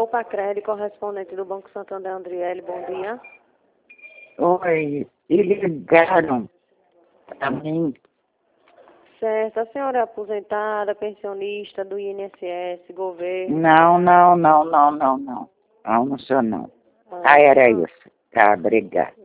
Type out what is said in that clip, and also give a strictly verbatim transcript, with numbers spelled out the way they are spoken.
Copa Crédito, correspondente do Banco Santander, Andriele, bom dia. Oi, e ligaram para mim. Certo, a senhora é aposentada, pensionista do I N S S, governo? Não, não, não, não, não, não. Não, não sou não. Ah, Ah, era ah. isso. Tá, obrigada.